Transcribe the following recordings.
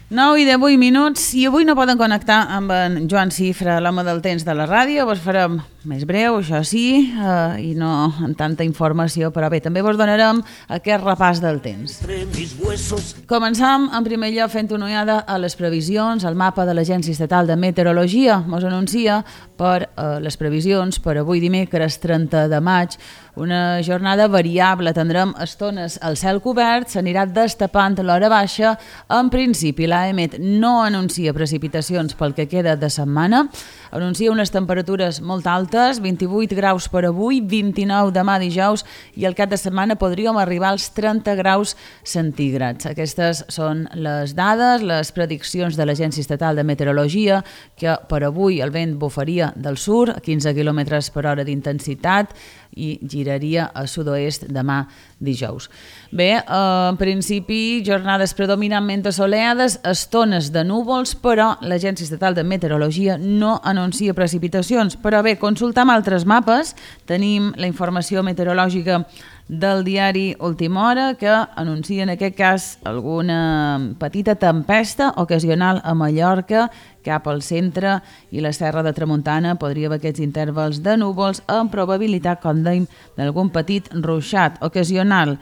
9 i 18 minuts i avui no poden connectar amb en Joan Cifra, l'home del temps de la ràdio. Vos farem més breu, això sí, i no amb tanta informació, però bé, també vos donarem aquest repàs del temps. Començam en primer lloc fent una ullada a les previsions. El mapa de l'Agència Estatal de Meteorologia mos anuncia per les previsions per avui dimecres 30 de maig una jornada variable. Tindrem estones al cel cobert, s'anirà destapant l'hora baixa. En principi, l'AEMET no anuncia precipitacions pel que queda de setmana, anuncia unes temperatures molt altes, 28 graus per avui, 29 demà dijous, i el cap de setmana podríem arribar als 30 graus centígrads. Aquestes són les dades, les prediccions de l'Agència Estatal de Meteorologia, que per avui el vent bufaria del sud a 15 km per hora d'intensitat i giraria a sud-oest demà dijous. Bé, en principi, jornades predominantment assolellades, estones de núvols, però l'Agència Estatal de Meteorologia no anuncia precipitacions. Però bé, consultam altres mapes, tenim la informació meteorològica del diari Última Hora, que anuncia en aquest cas alguna petita tempesta ocasional a Mallorca, cap al centre i la Serra de Tramuntana. Podria haver aquests intervals de núvols amb probabilitat, com dèiem, d'algun petit ruixat ocasional.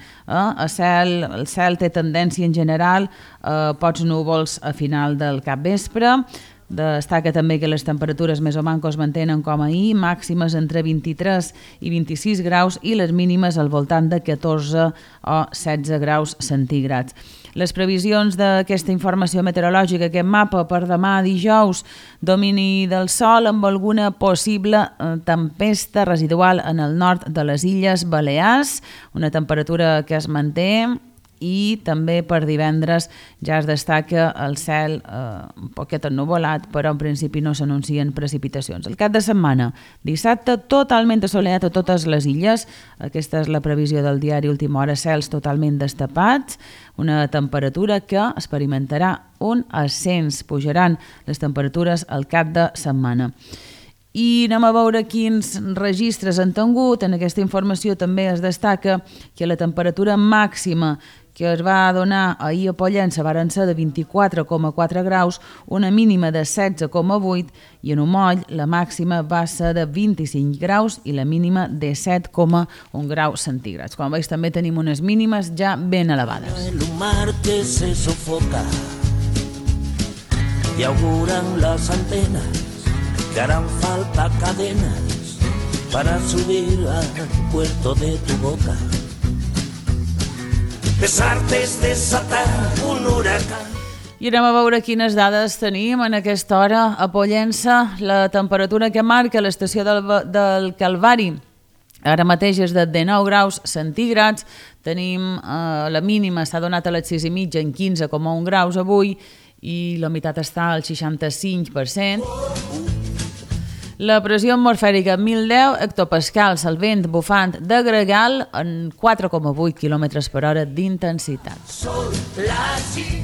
El cel té tendència en general a pocs núvols a final del capvespre. Destaca també que les temperatures més o manco es mantenen com ahir, màximes entre 23 i 26 graus i les mínimes al voltant de 14 o 16 graus centígrads. Les previsions d'aquesta informació meteorològica, aquest mapa per demà dijous, domini del sol amb alguna possible tempesta residual en el nord de les Illes Balears, una temperatura que es manté. I també per divendres ja es destaca el cel un poquet ennuvolat, però en principi no s'anuncien precipitacions. El cap de setmana, dissabte, totalment assolellat a totes les illes. Aquesta és la previsió del diari Última Hora, cels totalment destapats, una temperatura que experimentarà un ascens, pujaran les temperatures al cap de setmana. I anem a veure quins registres han tingut. En aquesta informació també es destaca que la temperatura màxima que es va donar ahir a Pollença varen ser de 24,4 graus, una mínima de 16,8, i en Omoll la màxima va ser de 25 graus i la mínima de 7,1 graus centígrads. Com veus, també tenim unes mínimes ja ben elevades. El mar que se sofoca y auguran las antenas que harán falta cadenas para subir al puerto de tu boca. Besarte es desatar un huracán. I anem a veure quines dades tenim en aquesta hora a Pollença. La temperatura que marca l'estació del Calvari ara mateix és de 19 graus centígrads. Tenim la mínima, s'ha donat a les 6:30 en 15,1 graus avui i la humitat està al 65%. La pressió atmosfèrica 1.010 hectopascals, el vent bufant de gregal en 4,8 km per hora d'intensitat. Sol, la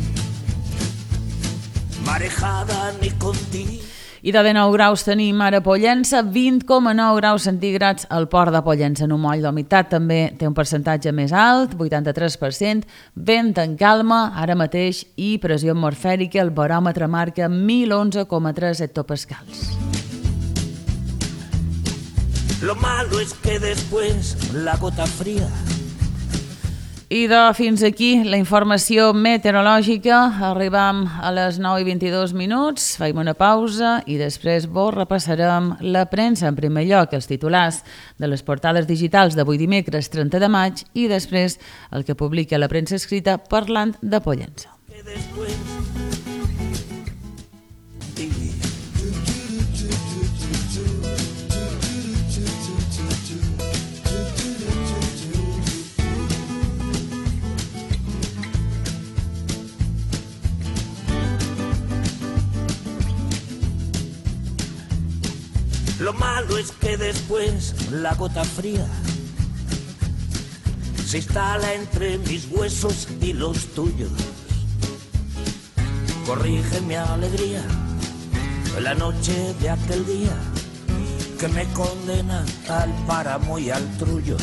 marejada ni contigo. I de 19 graus tenim ara a Pollença, 20,9 graus centígrads al port de Pollença. En Omoll la humitat també té un percentatge més alt, 83%, vent en calma ara mateix i pressió atmosfèrica, el baròmetre marca 1.011,3 hectopascals. Lo malo es que después la gota fría. I fins aquí la informació meteorològica. Arribam a les 9:22 minuts, faim una pausa i després vos repassarem la premsa. En primer lloc, els titulars de les portades digitals d'avui dimecres 30 de maig i després el que publica la premsa escrita parlant de Pollença. Lo malo es que después la gota fría se instala entre mis huesos y los tuyos. Corrige mi alegría la noche de aquel día que me condena al páramo y al trullo.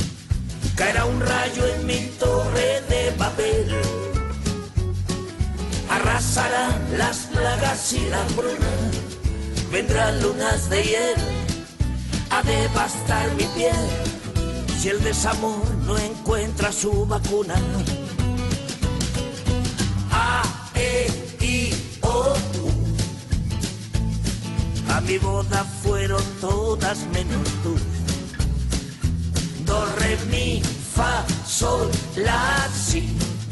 Caerá un rayo en mi torre de papel arrasarán las plagas y la hambruna. Vendrán lunas de hiel a devastar mi piel si el desamor no encuentra su vacuna. A, E, I, O, U. A mi boda fueron todas menos tú. Do, re, mi, fa, sol, la, si.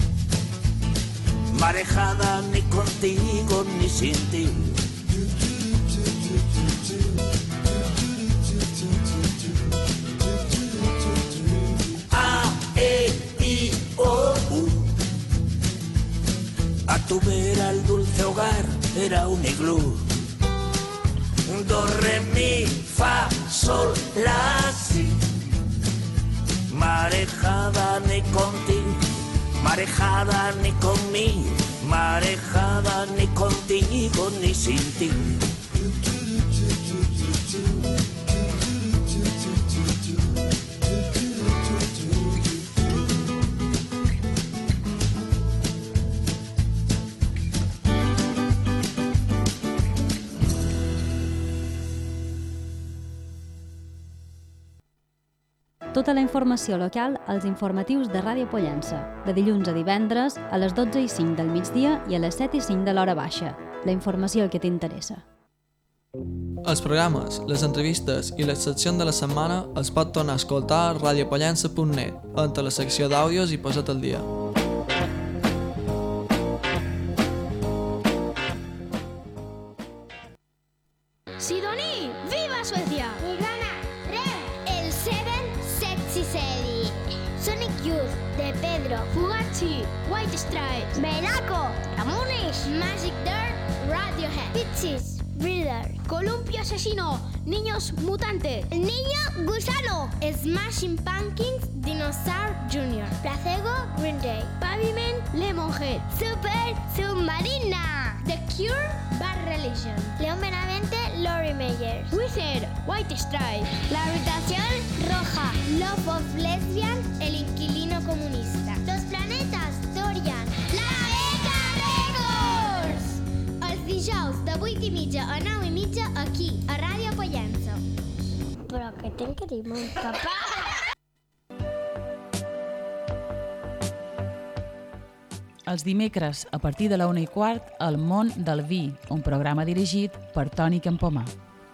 Marejada ni contigo ni sin ti. A, E, I, O, U. A tu vera el dulce hogar era un iglú. Do, re, mi, fa, sol, la, si. Marejada ni contigo, marejada ni conmigo, marejada ni contigo ni sin ti. Tota la informació local als informatius de Ràdio Pollença, de dilluns a divendres a les 12:05 del migdia i a les 7:05 de l'hora baixa. La informació que t'interessa. Els programes, les entrevistes i les seccions de la setmana es pot tornar a escoltar a radiopollença.net, entre la secció d'àudios i Posa't al dia. Sidoní, viva Suecia! El Seven Sexy City, Sonic Youth, De Pedro, Fugazi, White Stripes, Belaco, Ramones, Magic Dirt, Radiohead, Pixies, Breeder, Columpio Asesino, Niños Mutantes, El Niño Gusano, Smashing Pumpkins, Dinosaur Jr., Placebo, Green Day, Pavement, Lemonhead, Super Submarina, The Cure, Bad Religion, León Benavente, Lori Meyers, Wizard, White Stripes, La Habitación Roja, Love of Lesbian, El Inquilino Comunista, Los Planetas, Dorian, La Beca Records! Els dijous de 8:30 a 9:30 aquí, a Ràdio Pollença. Però que tenc que dir mon papà? Els dimecres, a partir de la 1:15, El món del vi, un programa dirigit per Toni Campomà.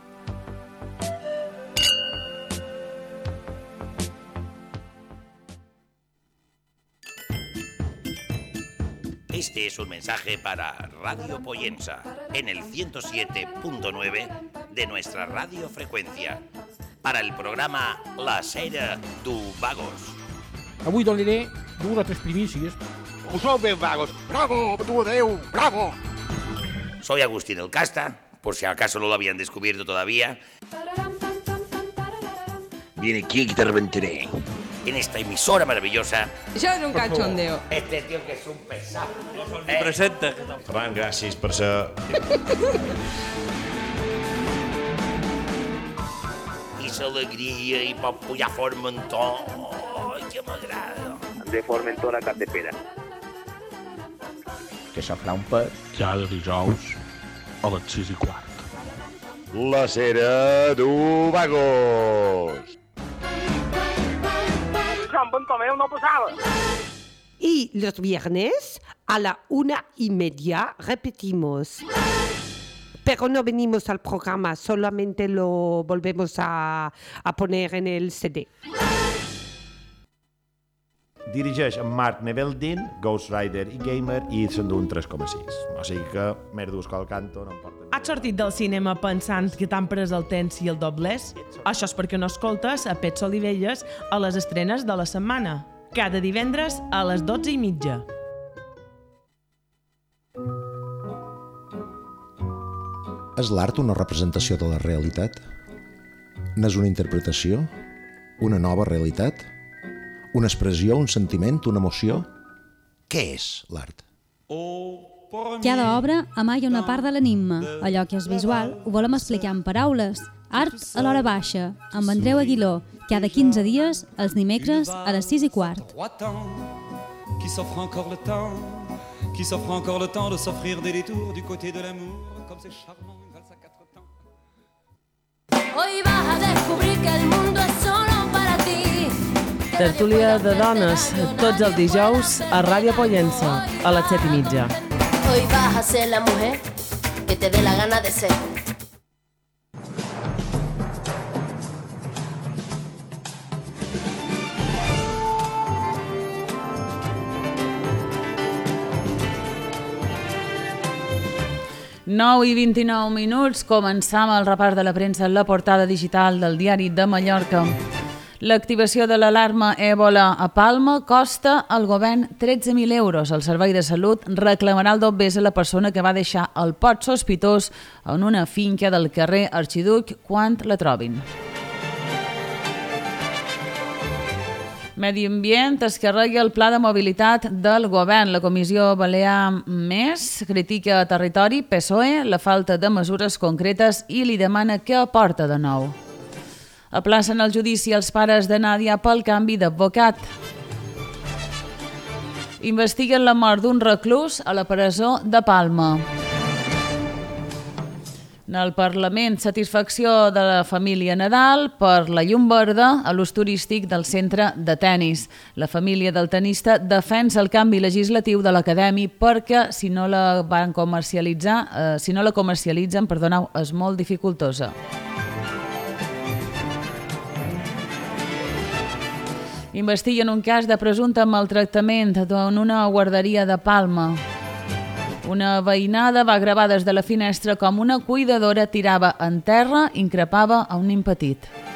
Este es un mensaje para Radio Pollença, en el 107.9 de nuestra radiofrecuencia, para el programa La Cera du Vagos. Avui donaré 2 o 3 primícies. Ho sou ben vagos. Bravo, tu Déu, bravo. Soy Agustín el Casta, por si acaso no lo habían descubierto todavía. Viene aquí que te reventaré. En esta emisora maravillosa. Això és un cachondeo. Este tío que es un pesado. Presenta. Ferran, gràcies per ser... I s'alegria i pot pujar Formentor. Ai, que m'agrada. De Formentor a Capdepera. Que s'ofrà un pet. Cada dijous a les 6:15. La Cera du Vagos. San Tomeu no pasaba. Y los viernes a la 1:30 repetimos. Pero no venimos al programa, solamente lo volvemos a poner en el CD. Dirigeix en Marc Neveldin, Ghost Rider i Gamer, i s'endú un 3,6. O sigui que merdos que el canto no em porten... Has sortit del cinema pensant que t'han pres el temps i el doblers? Això és perquè no escoltes a Pets Olivelles a les estrenes de la setmana. Cada divendres a les 12:30. És l'art una representació de la realitat? N'és una interpretació? Una nova realitat? Una expressió, un sentiment, una emoció? Què és l'art? Cada obra amaga una part de l'enigma. Allò que és visual ho volem explicar en paraules. Art a l'hora baixa, amb Andreu Aguiló, cada 15 dies, els dimecres a les 6:15. qui s'offre encore le temps de s'offrir des détours du côté de l'amour, comme c'est charmant une valse à quatre temps. Hoy vas a descubrir que el mundo es solo para ti. Tertúlia de dones, tots els dijous a Ràdio Pollença, a les 7:30. Hoy vas a ser la mujer que te dé la gana de ser. Nou i 29 minuts, començam el repàs de la premsa en la portada digital del Diari de Mallorca. L'activació de l'alarma Èbola a Palma costa al govern 13.000 euros. El Servei de Salut reclamarà el dobbers a la persona que va deixar el pot sospitós en una finca del carrer Arxiduc quan la trobin. Medi Ambient es carrega el pla de mobilitat del govern. La Comissió Balear Més critica a Territori, PSOE, la falta de mesures concretes i li demana què aporta de nou. Aplacen el judici als pares de Nàdia pel canvi d'advocat. Investiguen la mort d'un reclús a la presó de Palma. En el Parlament, satisfacció de la família Nadal per la llum verda a l'ús turístic del centre de tennis. La família del tenista defensa el canvi legislatiu de l'acadèmia perquè si no la comercialitzen, és molt dificultosa. Investiguen un cas de presumpte maltractament en una guarderia de Palma. Una veïnada va gravar des de la finestra com una cuidadora tirava en terra i increpava a un nen petit.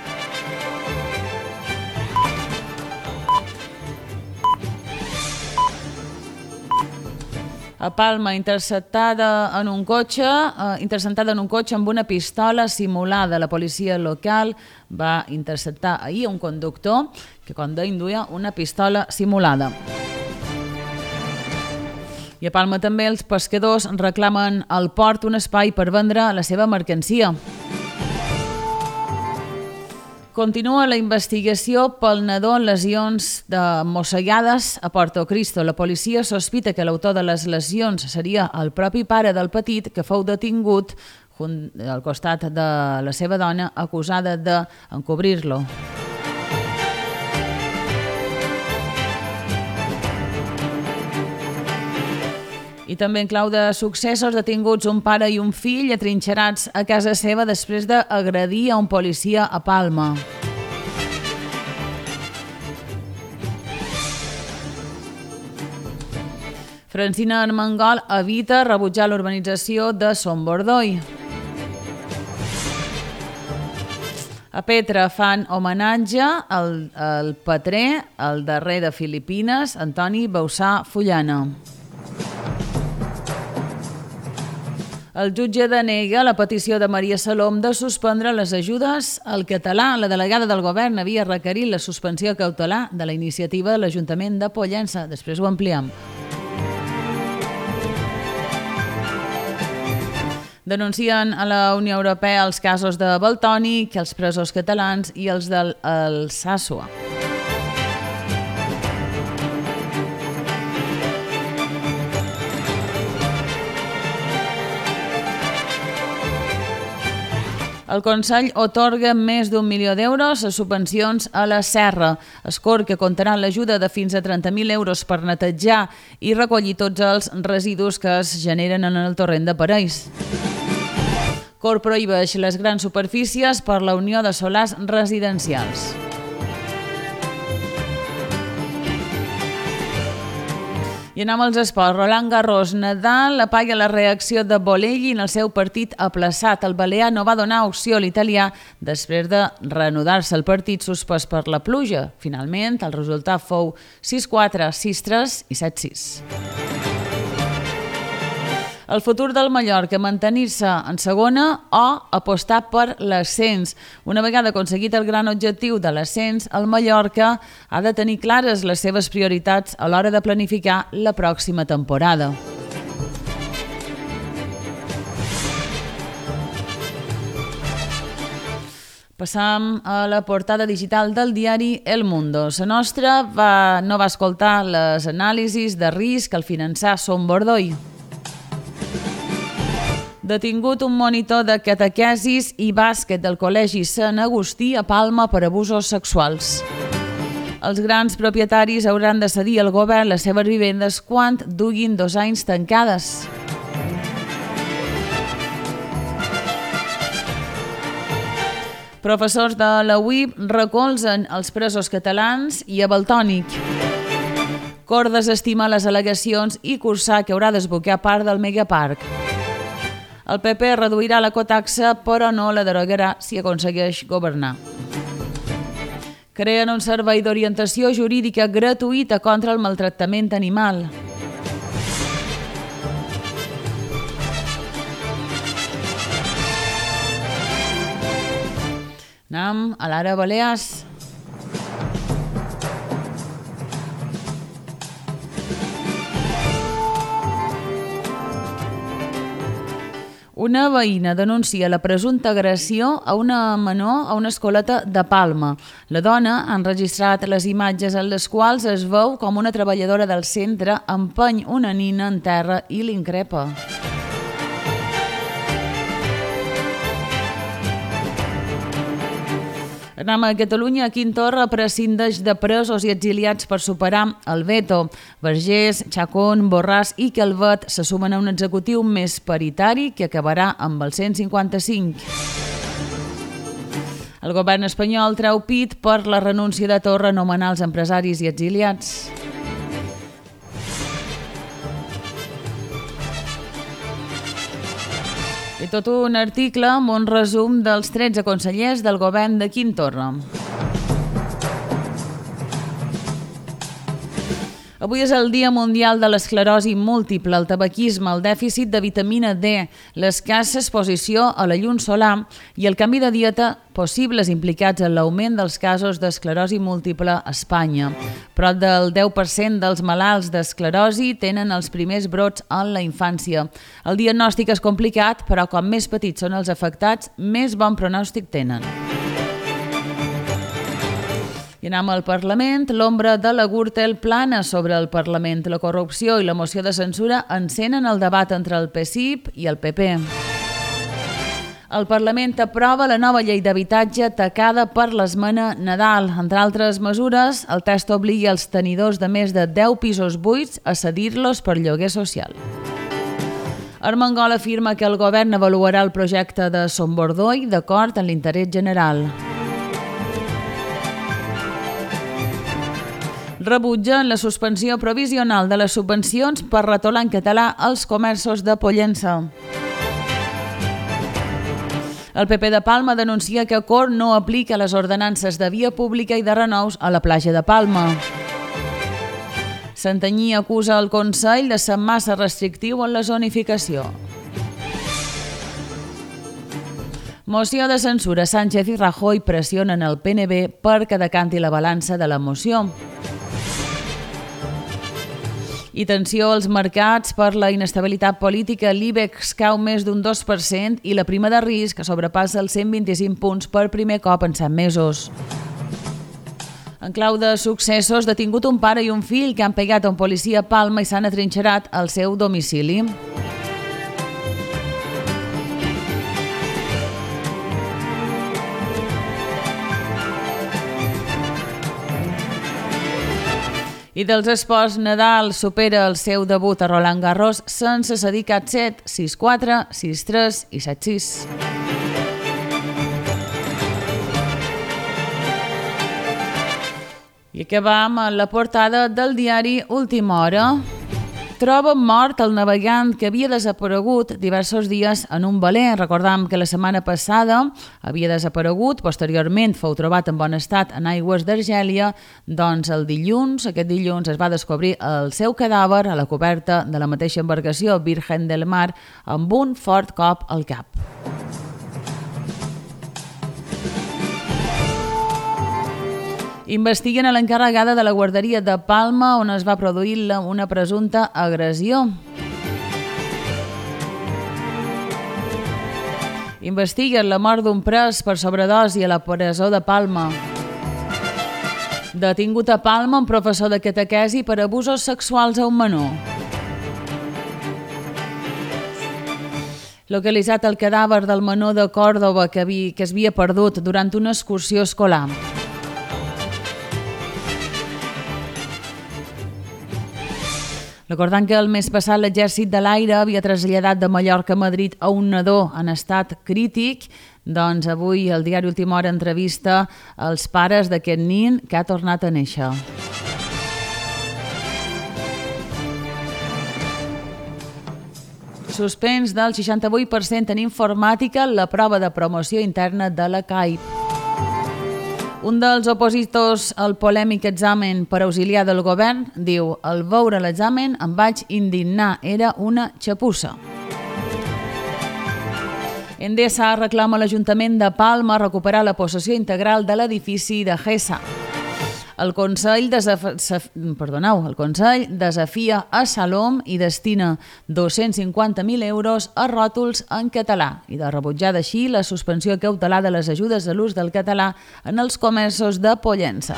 A Palma, interceptada en un cotxe amb una pistola simulada. La policia local va interceptar ahir un conductor que conduïa una pistola simulada. I a Palma també els pescadors reclamen al port un espai per vendre la seva mercancia. Continua la investigació pel nadó en lesions de mossegades a Porto Cristo. La policia sospita que l'autor de les lesions seria el propi pare del petit que fou detingut al costat de la seva dona acusada d'encobrir-lo. I també en clau de successos, detinguts un pare i un fill atrinxerats a casa seva després d'agredir a un policia a Palma. Francina Armengol evita rebutjar l'urbanització de Son Bordoi. A Petra fan homenatge al patró, el darrer de Filipines, Antoni Bausà Fullana. El jutge denega la petició de Maria Salom de suspendre les ajudes al català. La delegada del govern havia requerit la suspensió cautelar de la iniciativa de l'Ajuntament de Pollença. Després ho ampliem. Denuncien a la Unió Europea els casos de Valtònyc, els presos catalans i els d'Alsàsua. El Consell atorga més d'1 milió d'euros a subvencions a la Serra. Escor que comptarà l'ajuda de fins a 30.000 euros per netejar i recollir tots els residus que es generen en el torrent de Parells. Cor prohibeix les grans superfícies per la Unió de Solars Residencials. I anem als esports. Roland Garros, Nadal apaga la reacció de Bolelli en el seu partit aplaçat. El balear no va donar opció a l'italià després de reanudar-se el partit suspès per la pluja. Finalment, el resultat fou 6-4, 6-3 i 7-6. El futur del Mallorca, mantenir-se en segona o apostar per l'ascens. Una vegada aconseguit el gran objectiu de l'ascens, el Mallorca ha de tenir clares les seves prioritats a l'hora de planificar la pròxima temporada. Passam a la portada digital del diari El Mundo. La nostra no va escoltar les anàlisis de risc al finançar Son Bordoi. Detingut un monitor de catequesis i bàsquet del Col·legi Sant Agustí a Palma per abusos sexuals. Els grans propietaris hauran de cedir al govern les seves vivendes quan duguin 2 anys tancades. Professors de la UIP recolzen els presos catalans i a Valtònic. Cort desestima les al·legacions i Cursà que haurà d'esbocar part del Megaparc. El PP reduirà la cotaxa però no la derogarà si aconsegueix governar. Creen un servei d'orientació jurídica gratuïta contra el maltractament animal. Anem a l'Ara Balears. Una veïna denuncia la presumpta agressió a una menor a una escoleta de Palma. La dona ha enregistrat les imatges en les quals es veu com una treballadora del centre empeny una nina en terra i l'increpa. Anem a Catalunya. Quim Torra prescindeix de presos i exiliats per superar el veto. Vergés, Chacón, Borràs i Calvet se sumen a un executiu més paritari que acabarà amb el 155. El govern espanyol treu pit per la renúncia de Torra a nomenar els empresaris i exiliats. I tot un article amb un resum dels 13 consellers del govern de Quim Torra. Avui és el Dia Mundial de l'Esclerosi Múltiple, el tabaquisme, el dèficit de vitamina D, l'escassa exposició a la llum solar i el canvi de dieta possibles implicats en l'augment dels casos d'esclerosi múltiple a Espanya. Prop del 10% dels malalts d'esclerosi tenen els primers brots en la infància. El diagnòstic és complicat, però com més petits són els afectats, més bon pronòstic tenen. I anem al Parlament. L'ombra de la Gürtel plana sobre el Parlament. La corrupció i la moció de censura encenen el debat entre el PSIP i el PP. El Parlament aprova la nova llei d'habitatge tacada per l'esmena Nadal. Entre altres mesures, el text obliga els tenidors de més de 10 pisos buits a cedir-los per lloguer social. Armengol afirma que el govern avaluarà el projecte de Son Bordoi d'acord amb l'interès general. Rebutgen la suspensió provisional de les subvencions per retolar en català als comerços de Pollença. El PP de Palma denuncia que Cort no aplica les ordenances de via pública i de renous a la platja de Palma. Santanyí acusa el Consell de ser massa restrictiu en la zonificació. Moció de censura. Sánchez i Rajoy pressionen el PNB perquè decanti la balança de la moció. I tensió als mercats per la inestabilitat política. L'IBEX cau més d'un 2% i la prima de risc sobrepassa els 125 punts per primer cop en 7 mesos. En clau de successos, detingut un pare i un fill que han pegat a un policia a Palma i s'han atrinxerat al seu domicili. I dels esports, Nadal supera el seu debut a Roland Garros sense cedir cap set, 6-4, 6-3 i 7-6. I acabam amb la portada del diari Última Hora. Troben mort el navegant que havia desaparegut diversos dies en un veler. Recordam que la setmana passada havia desaparegut, posteriorment fou trobat en bon estat en aigües d'Argèlia, doncs aquest dilluns es va descobrir el seu cadàver a la coberta de la mateixa embarcació Virgen del Mar amb un fort cop al cap. Investiguen a l'encarregada de la guarderia de Palma on es va produir una presumpta agressió. Investiguen la mort d'un pres per sobredosi a la presó de Palma. Detingut a Palma un professor de catequesi per abusos sexuals a un menor. Localitzat el cadàver del menor de Còrdova que es havia perdut durant una excursió escolar. Recordant que el mes passat l'Exèrcit de l'Aire havia traslladat de Mallorca a Madrid a un nadó en estat crític, doncs avui el diari Última Hora entrevista els pares d'aquest nin que ha tornat a néixer. Suspens del 68% en informàtica la prova de promoció interna de la CAIP. Un dels opositors al polèmic examen per auxiliar del govern diu: al veure l'examen em vaig indignar, era una xapussa. Endesa reclama a l'Ajuntament de Palma recuperar la possessió integral de l'edifici de Gesa. El Consell desafia a Salom i destina 250.000 euros a ròtols en català i de rebutjar així la suspensió cautelar de les ajudes a l'ús del català en els comerços de Pollença.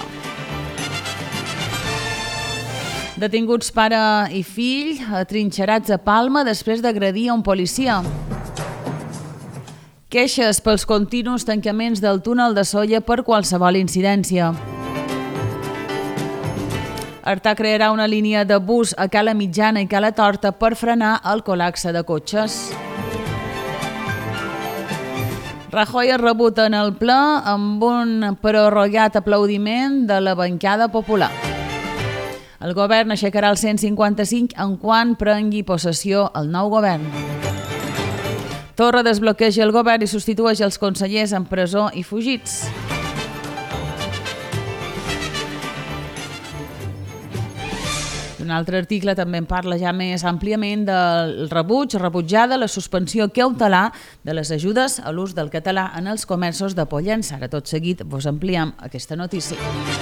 Detinguts pare i fill atrinxerats a Palma després d'agredir a un policia. Queixes pels continus tancaments del túnel de Sóller per qualsevol incidència. Artà crearà una línia de bus a Cala Mitjana i Cala Torta per frenar el col·lapse de cotxes. Rajoy és rebut en el ple amb un prorrogat aplaudiment de la bancada popular. El govern aixecarà el 155 en quan prengui possessió el nou govern. Torra desbloqueja el govern i substitueix els consellers en presó i fugits. Un altre article també en parla ja més àmpliament del rebutjada la suspensió cautelar de les ajudes a l'ús del català en els comerços de Pollença. Ara tot seguit vos ampliem aquesta notícia.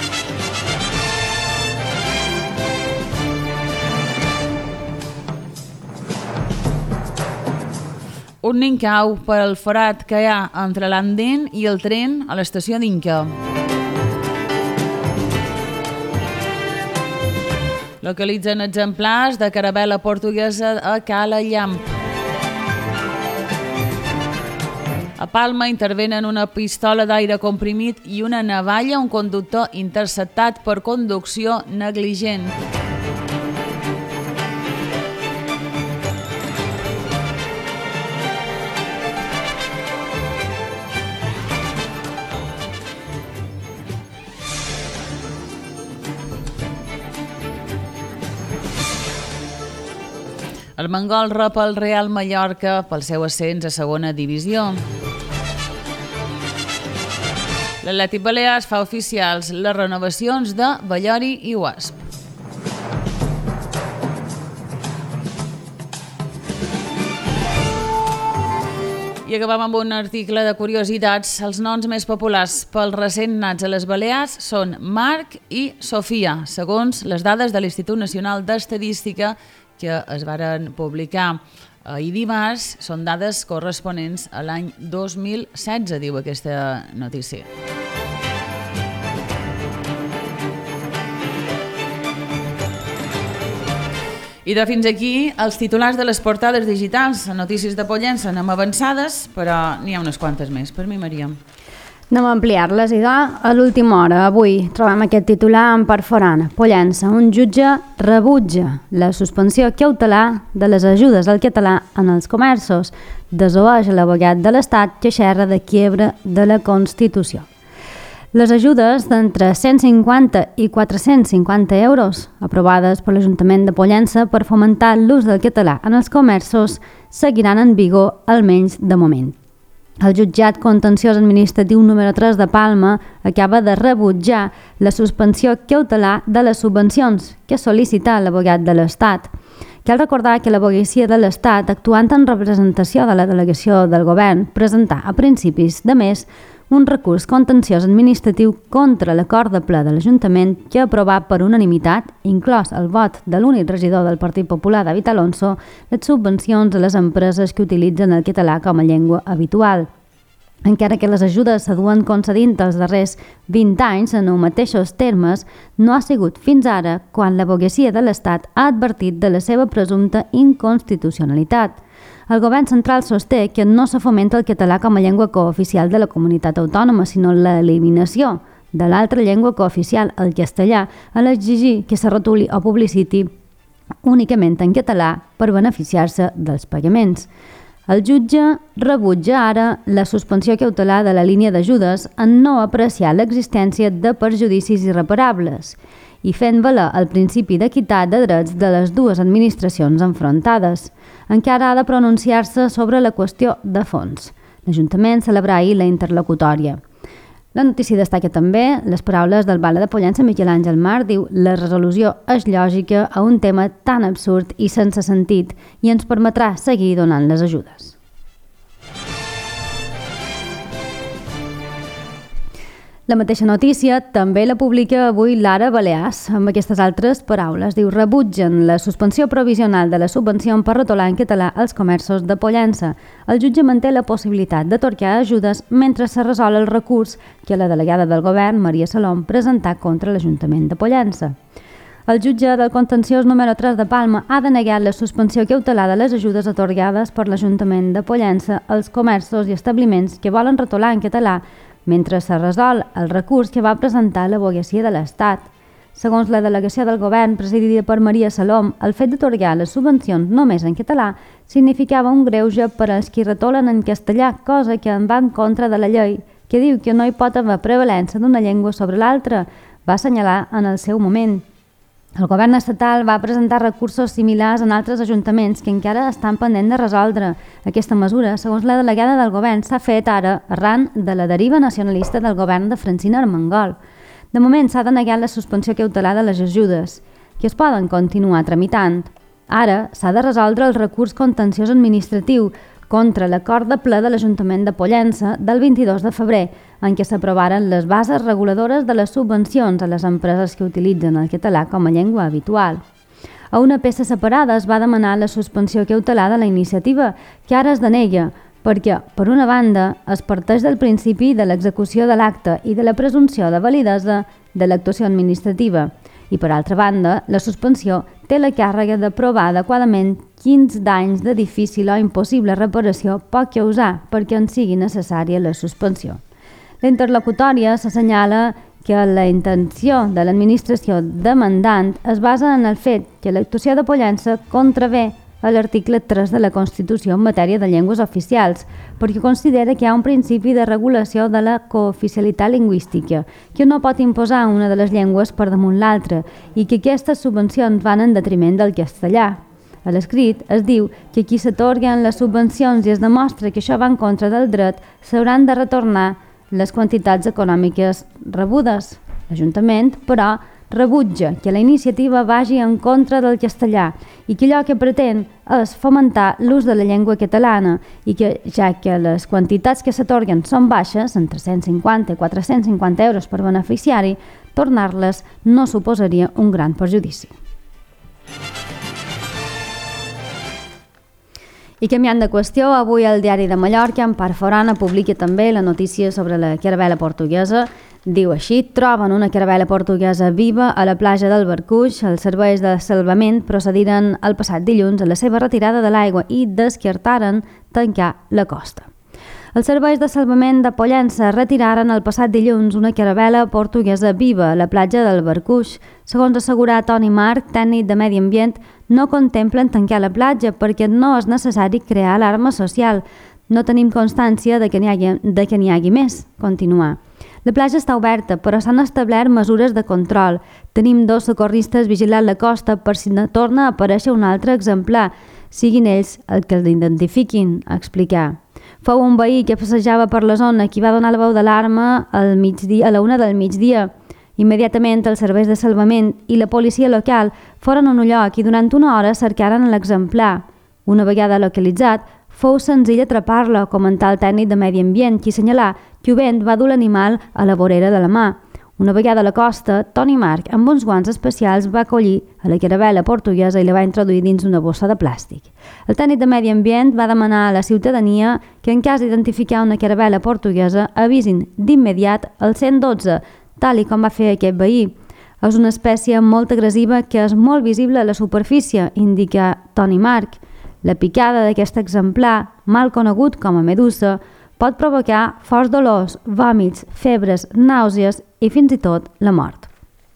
Un nin cau pel forat que hi ha entre l'Andén i el tren a l'estació d'Inca. Localitzen exemplars de caravel·la portuguesa a Cala Llamp. A Palma intervenen una pistola d'aire comprimit i una navalla a un conductor interceptat per conducció negligent. El Mangol rep el Real Mallorca pel seu ascens a segona divisió. L'Atlètic Balears fa oficials les renovacions de Ballori i Wasp. I acabem amb un article de curiositats. Els noms més populars pels recent nats a les Balears són Marc i Sofia, segons les dades de l'Institut Nacional d'Estadística que es varen publicar ahir dimarts. Són dades corresponents a l'any 2016, diu aquesta notícia. I de fins aquí els titulars de les portades digitals. A Notícies de Pollença anem avançades, però n'hi ha unes quantes més. Per mi, Maria. Anem a ampliar-les, i a l'última hora. Avui trobem aquest titular en perforant. Pollença, un jutge rebutja la suspensió cautelar de les ajudes al català en els comerços. Desoeix l'abogat de l'Estat que xerra de quiebre de la Constitució. Les ajudes d'entre 150 i 450 euros, aprovades per l'Ajuntament de Pollença per fomentar l'ús del català en els comerços, seguiran en vigor almenys de moment. El jutjat contenciós administratiu número 3 de Palma acaba de rebutjar la suspensió cautelar de les subvencions que sol·licita l'abogat de l'Estat, Cal recordar que l'Aboguecia de l'Estat, actuant en representació de la delegació del govern, presentà a principis de mes un recurs contenciós administratiu contra l'acord de ple de l'Ajuntament que aprovà per unanimitat, inclòs el vot de l'únic regidor del Partit Popular, David Alonso, les subvencions a les empreses que utilitzen el català com a llengua habitual. Encara que les ajudes s'aduen concedint els darrers 20 anys en els mateixos termes, no ha sigut fins ara quan l'Aboguecia de l'Estat ha advertit de la seva presumpta inconstitucionalitat. El govern central sosté que no se fomenta el català com a llengua cooficial de la comunitat autònoma, sinó l'eliminació de l'altra llengua cooficial, el castellà, a l'exigir que se rotuli o publiciti únicament en català per beneficiar-se dels pagaments. El jutge rebutja ara la suspensió cautelar de la línia d'ajudes en no apreciar l'existència de perjudicis irreparables i fent valer el principi d'equitat de drets de les dues administracions enfrontades. Encara ha de pronunciar-se sobre la qüestió de fons. L'Ajuntament celebrà ahir la interlocutòria. La notícia destaca també les paraules del Vale de Pollença Miquel Àngel Mar, diu: la resolució és lògica a un tema tan absurd i sense sentit i ens permetrà seguir donant les ajudes. La mateixa notícia també la publica avui l'Ara Balears, amb aquestes altres paraules. Diu: rebutgen la suspensió provisional de la subvenció per retolar en català als comerços de Pollença. El jutge manté la possibilitat d'atorgar ajudes mentre se resol el recurs que la delegada del govern, Maria Salom, presentà contra l'Ajuntament de Pollença. El jutge del contenciós número 3 de Palma ha denegat la suspensió cautelar de les ajudes atorgades per l'Ajuntament de Pollença als comerços i establiments que volen retolar en català mentre se resol el recurs que va presentar l'Aboguecia de l'Estat. Segons la delegació del govern, presidida per Maria Salom, el fet d'atorgar les subvencions només en català significava un greuge per als qui retolen en castellà, cosa que va en contra de la llei, que diu que no hi pot haver prevalença d'una llengua sobre l'altra, va assenyalar en el seu moment. El govern estatal va presentar recursos similars en altres ajuntaments que encara estan pendents de resoldre. Aquesta mesura, segons la delegada del govern, s'ha fet ara arran de la deriva nacionalista del govern de Francina Armengol. De moment s'ha denegat la suspensió cautelar de les ajudes, que es poden continuar tramitant. Ara s'ha de resoldre el recurs contenciós administratiu contra l'acord de ple de l'Ajuntament de Pollença del 22 de febrer, en què s'aprovaren les bases reguladores de les subvencions a les empreses que utilitzen el català com a llengua habitual. A una peça separada es va demanar la suspensió cautelar de la iniciativa, que ara es denega, perquè, per una banda, es parteix del principi de l'execució de l'acte i de la presumpció de validesa de l'actuació administrativa, i, per altra banda, la suspensió té la càrrega de provar adequadament quins danys de difícil o impossible reparació pot causar perquè en sigui necessària la suspensió. La interlocutòria s'assenyala que la intenció de l'administració demandant es basa en el fet que l'actuació de Pollença contravé a l'article 3 de la Constitució en matèria de llengües oficials, perquè considera que hi ha un principi de regulació de la cooficialitat lingüística, que no pot imposar una de les llengües per damunt l'altra i que aquestes subvencions van en detriment del castellà. A l'escrit es diu que qui s'atorguen les subvencions i es demostra que això va en contra del dret s'hauran de retornar les quantitats econòmiques rebudes. L'Ajuntament, però, rebutja que la iniciativa vagi en contra del castellà i que allò que pretén és fomentar l'ús de la llengua catalana i que, ja que les quantitats que s'atorguen són baixes, entre 150 i 450 euros per beneficiari, tornar-les no suposaria un gran perjudici. I canviant de qüestió, avui el Diari de Mallorca, en part forana, publica també la notícia sobre la caravela portuguesa. Diu així: troben una caravela portuguesa viva a la platja del Barcuix. Els serveis de salvament procediren el passat dilluns a la seva retirada de l'aigua i descartaren tancar la costa. Els serveis de salvament de Pollença retiraren el passat dilluns una caravela portuguesa viva a la platja del Barcuix. Segons assegurà Toni Marc, tècnic de Medi Ambient, no contemplen tancar la platja perquè no és necessari crear alarma social. No tenim constància de que n'hi hagi més, continua. La platja està oberta, però s'han establert mesures de control. Tenim 2 socorristes vigilant la costa per si no torna a aparèixer un altre exemplar, siguin ells el que l'identifiquin, ha explicat. Fou un veí que passejava per la zona qui va donar la veu d'alarma a la 1 del migdia, Immediatament els serveis de salvament i la policia local foren a un lloc i durant una hora cercaren l'exemplar. Una vegada localitzat, fou senzill atrapar-lo, comentà el tècnic de Medi Ambient, qui assenyalà que Jovent va dur l'animal a la vorera de la mà. Una vegada a la costa, Toni Marc, amb uns guants especials, va acollir a la caravela portuguesa i la va introduir dins una bossa de plàstic. El tècnic de Medi Ambient va demanar a la ciutadania que en cas d'identificar una caravela portuguesa avisin d'immediat el 112, tal i com va fer aquest veí. És una espècie molt agressiva que és molt visible a la superfície, indica Toni Marc. La picada d'aquest exemplar, mal conegut com a medusa, pot provocar forts dolors, vòmits, febres, nàusees i fins i tot la mort.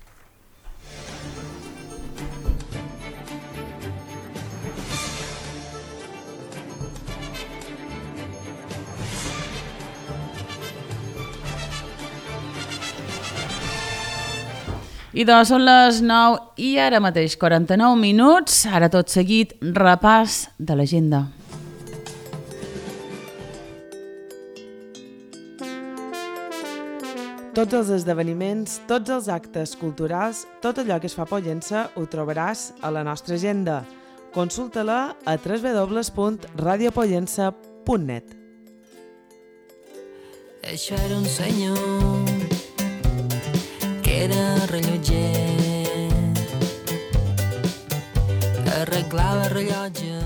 I doncs són les 9 i ara mateix 49 minuts. Ara tot seguit, repàs de l'agenda. Tots els esdeveniments, tots els actes culturals, tot allò que es fa a Pollença ho trobaràs a la nostra agenda. Consulta-la a www.radiopollença.net. Això era un senyor que era rellotger, arreglava rellotges.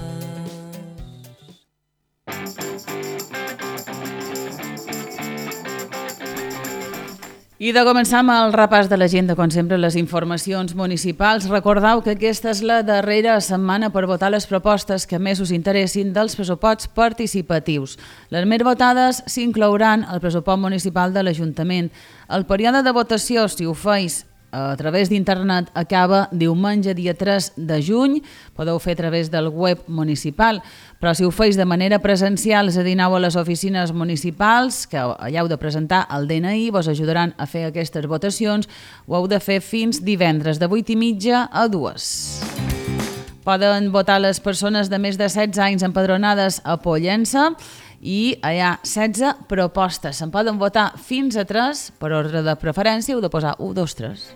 I de començar amb el repàs de l'agenda, com sempre, les informacions municipals. Recordeu que aquesta és la darrera setmana per votar les propostes que més us interessin dels pressuposts participatius. Les més votades s'inclouran al pressupost municipal de l'Ajuntament. El període de votació, si ho feis a través d'internet, acaba diumenge, dia 3 de juny. Podeu fer a través del web municipal, però si ho feis de manera presencial, és a dir, aneu a les oficines municipals, que allà heu de presentar el DNI, vos ajudaran a fer aquestes votacions, ho heu de fer fins divendres, de 8:30 a 2. Poden votar les persones de més de 16 anys empadronades a Pollença, i hi ha 16 propostes. Se'n poden votar fins a 3, per ordre de preferència heu de posar 1, 2, 3.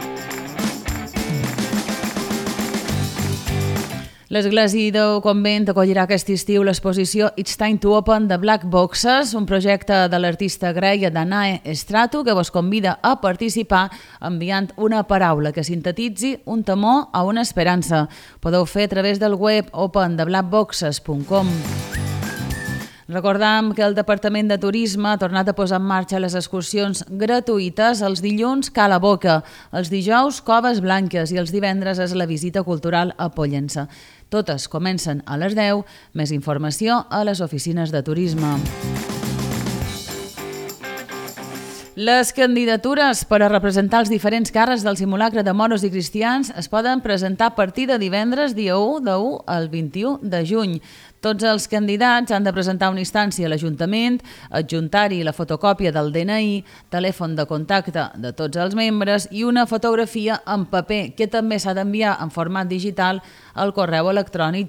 L'Església del Convent acollirà aquest estiu l'exposició It's Time to Open de Black Boxes, un projecte de l'artista grega Danae Stratou que vos convida a participar enviant una paraula que sintetitzi un temor a una esperança. Podeu fer a través del web opendeblackboxes.com. Recordam que el Departament de Turisme ha tornat a posar en marxa les excursions gratuïtes els dilluns Cala Boca, els dijous Coves Blanques i els divendres és la visita cultural a Pollença. Totes comencen a les 10, més informació a les oficines de turisme. Les candidatures per a representar els diferents càrrecs del simulacre de moros i cristians es poden presentar a partir de divendres, dia 1, de 1 al 21 de juny. Tots els candidats han de presentar una instància a l'Ajuntament, adjuntar-hi la fotocòpia del DNI, telèfon de contacte de tots els membres i una fotografia en paper que també s'ha d'enviar en format digital al correu electrònic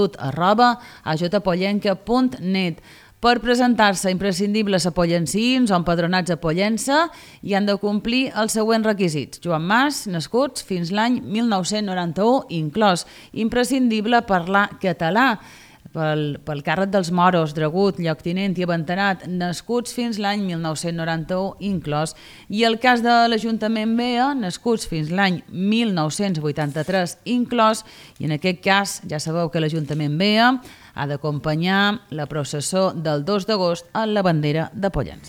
joventut@ajpollenca.net. Per presentar-se, imprescindibles apollencins o empadronats a Pollença i han de complir els següents requisits. Joan Mas, nascuts fins l'any 1991, inclòs. Imprescindible parlar català. Pel càrrec dels moros, dragut, lloctinent i abentenat, nascuts fins l'any 1991, inclòs. I el cas de l'Ajuntament BEA, nascuts fins l'any 1983, inclòs. I en aquest cas, ja sabeu que l'Ajuntament BEA ha d'acompanyar la processó del 2 d'agost a la bandera de Pollença.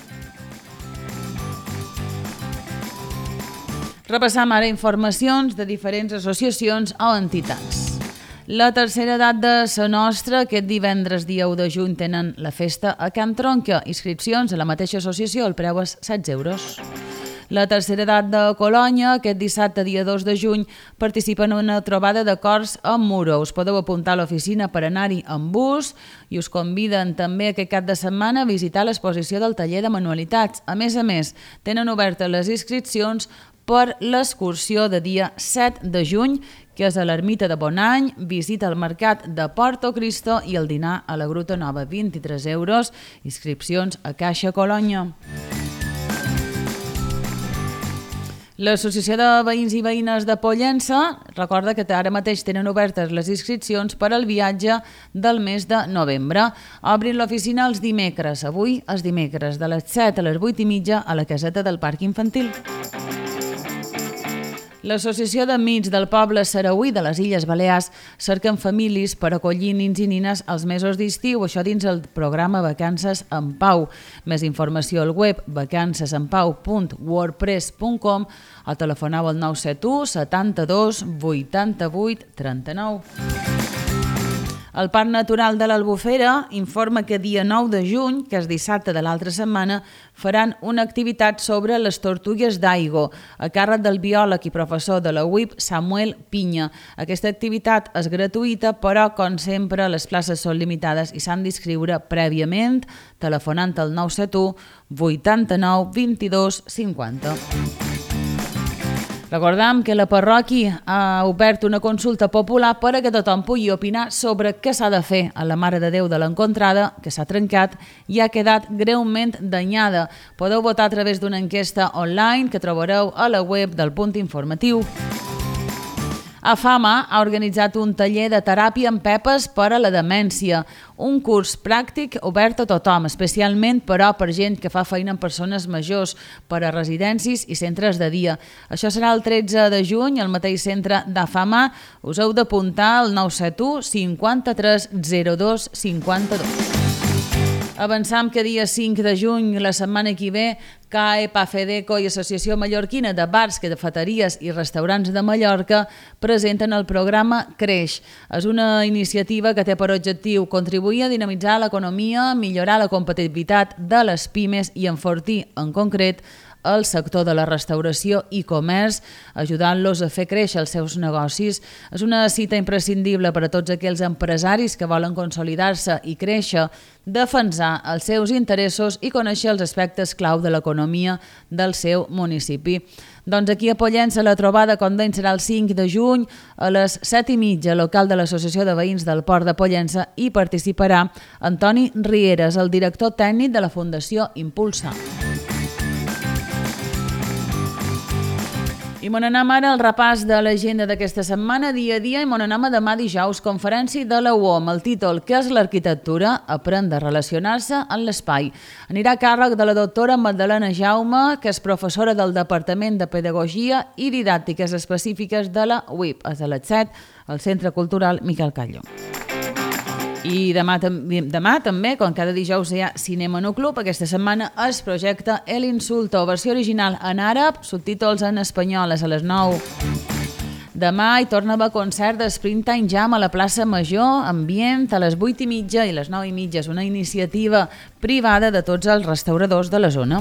Repassam ara informacions de diferents associacions o entitats. La tercera edat de Sa Nostra, aquest divendres dia 1 de juny tenen la festa a Can Tronca. Inscripcions a la mateixa associació, el preu és 16 euros. La tercera edat de Colònia, aquest dissabte dia 2 de juny, participa en una trobada de cors amb Muro. Us podeu apuntar a l'oficina per anar-hi amb bus i us conviden també aquest cap de setmana a visitar l'exposició del taller de manualitats. A més, tenen obertes les inscripcions per l'excursió de dia 7 de juny, que és a l'Ermita de Bonany, visita al mercat de Porto Cristo i el dinar a la Gruta Nova, 23 euros, inscripcions a Caixa Colònia. L'Associació de Veïns i Veïnes de Pollença recorda que ara mateix tenen obertes les inscripcions per al viatge del mes de novembre. Obrin l'oficina els dimecres, avui els dimecres, de les 7 a les 8:30 a la caseta del Parc Infantil. L'Associació d'Amics del Poble Sarauí de les Illes Balears cerquen famílies per acollir nins i nines als mesos d'estiu, això dins el programa Vacances en Pau. Més informació al web vacancesenpau.wordpress.com o telefoneu al 971 72 88 39. El Parc Natural de l'Albufera informa que dia 9 de juny, que és dissabte de l'altra setmana, faran una activitat sobre les tortugues d'Aigo, a càrrec del biòleg i professor de la UIP, Samuel Pinya. Aquesta activitat és gratuïta, però, com sempre, les places són limitades i s'han d'inscriure prèviament, telefonant al 971 89 22 50. Recordem que la parròquia ha obert una consulta popular per a que tothom pugui opinar sobre què s'ha de fer a la Mare de Déu de l'Encontrada, que s'ha trencat i ha quedat greument danyada. Podeu votar a través d'una enquesta online que trobareu a la web del Punt Informatiu. AFAMA ha organitzat un taller de teràpia amb pepes per a la demència, un curs pràctic obert a tothom, especialment però per gent que fa feina amb persones majors, per a residències i centres de dia. Això serà el 13 de juny al mateix centre d'AFAMA. Us heu d'apuntar al 971 53 02 52. Avançam que dia 5 de juny, la setmana que ve, CAE, PAFEDECO i Associació Mallorquina de Bars, Cafeteries i Restaurants de Mallorca presenten el programa Creix. És una iniciativa que té per objectiu contribuir a dinamitzar l'economia, millorar la competitivitat de les pimes i enfortir, en concret, el sector de la restauració i comerç, ajudant-los a fer créixer els seus negocis. És una cita imprescindible per a tots aquells empresaris que volen consolidar-se i créixer, defensar els seus interessos i conèixer els aspectes clau de l'economia del seu municipi. Doncs aquí a Pollença la trobada, com deim, serà el 5 de juny a les 7:30, local de l'Associació de Veïns del Port de Pollença, i participarà Antoni Rieres, el director tècnic de la Fundació Impulsa. I mon anem ara al repàs de l'agenda d'aquesta setmana, dia a dia, i mon anem a demà dijous, conferència de la UOM, el títol «Què és l'arquitectura? Aprendre a relacionar-se en l'espai». Anirà a càrrec de la doctora Magdalena Jaume, que és professora del Departament de Pedagogia i Didàctiques Específiques de la UIP, a les 7, al Centre Cultural Miquel Callo. I demà també, com cada dijous hi ha Cinema No Club, aquesta setmana es projecta El Insulto, versió original en àrab, subtítols en espanyol, a les 9. Demà hi torna a haver concert de Springtime Jam a la plaça Major, ambient, a les 8:30 i les 9:30. És una iniciativa privada de tots els restauradors de la zona.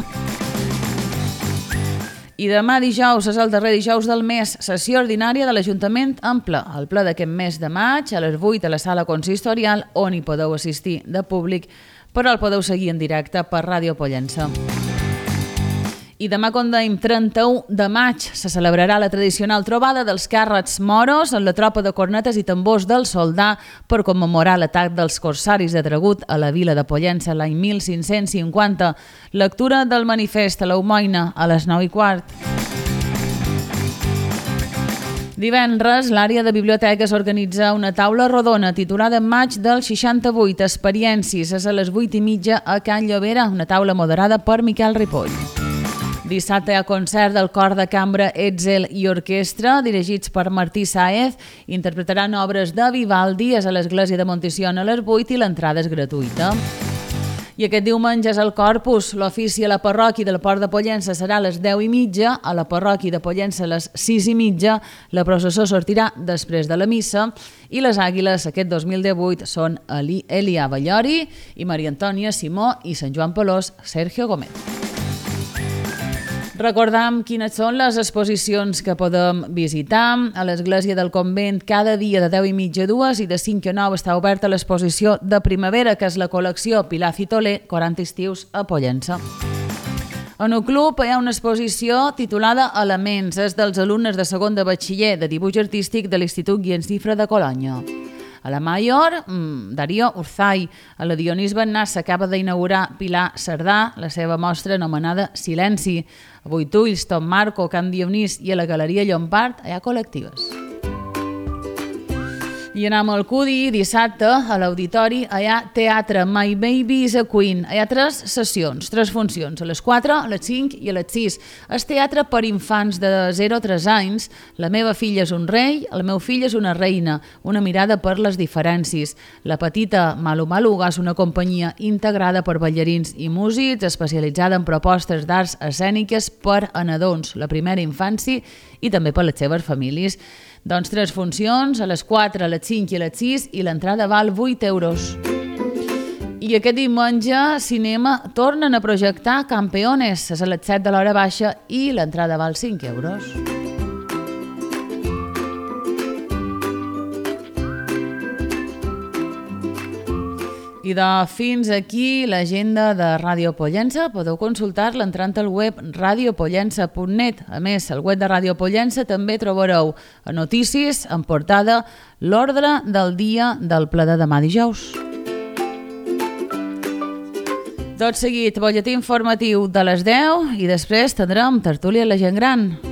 I demà dijous és el darrer dijous del mes, sessió ordinària de l'Ajuntament en ple. El ple d'aquest mes de maig, a les 8 a la sala consistorial, on hi podeu assistir de públic, però el podeu seguir en directe per Ràdio Pollença. I demà, com dèiem, 31 de maig, se celebrarà la tradicional trobada dels càrrecs moros en la tropa de cornetes i tambors del Soldà per commemorar l'atac dels corsaris de Tragut a la vila de Pollença l'any 1550. Lectura del manifest a l'Aumoina a les 9:15. Divendres, l'àrea de biblioteques organitza una taula rodona titulada Maig del 68, experiències, és a les 8:30 a Can Llobera, una taula moderada per Miquel Ripoll. Dissabte hi ha concert del cor de cambra Etzel i orquestra, dirigits per Martí Sáez. Interpretaran obres de Vivaldi, és a l'església de Monticiona a les 8 i l'entrada és gratuïta. I aquest diumenge és el Corpus. L'ofici a la parròquia del Port de Pollença serà a les 10:30, a la parròquia de Pollença a les 6:30. La processó sortirà després de la missa i les àguiles aquest 2018 són Elia Ballori i Maria Antònia Simó i Sant Joan Pelós, Sergio Gómez. Recordam quines són les exposicions que podem visitar. A l'església del convent cada dia de 10:30 a 2 i de 5 a 9 està oberta l'exposició de primavera, que és la col·lecció Pilar Fitolé, 40 estius a Pollença. En el club hi ha una exposició titulada Elements, és dels alumnes de segon de batxiller de dibuix artístic de l'Institut Guiensifre de Colònia. A la Mayor, Darío Urzay. A la Dionís Bennàs s'acaba d'inaugurar Pilar Cerdà, la seva mostra anomenada Silenci. A Boitulls, Tom Marco, Can Dionís i a la Galeria Llompart hi ha col·lectives. I anem al Cudi, dissabte, a l'Auditori, hi ha teatre My Baby is a Queen. Hi ha 3 sessions, 3 funcions, a les 4, a les 5 i a les 6. És teatre per infants de 0 a 3 anys. La meva filla és un rei, el meu fill és una reina. Una mirada per les diferències. La petita Malu Maluga és una companyia integrada per ballarins i músics, especialitzada en propostes d'arts escèniques per a nadons, la primera infància i també per les seves famílies. Doncs 3 funcions, a les 4, a les 5 i a les 6, i l'entrada val 8 euros. I aquest diumenge, cinema, tornen a projectar Campeones, és a les 7 de l'hora baixa i l'entrada val 5 euros. I fins aquí l'agenda de Ràdio Pollença. Podeu consultar-la entrant al web radiopollença.net. A més, al web de Ràdio Pollença també trobareu a notícies en portada l'ordre del dia del ple de demà dijous. Tot seguit, butlletí informatiu de les 10 i després tindrem tertúlia a la gent gran.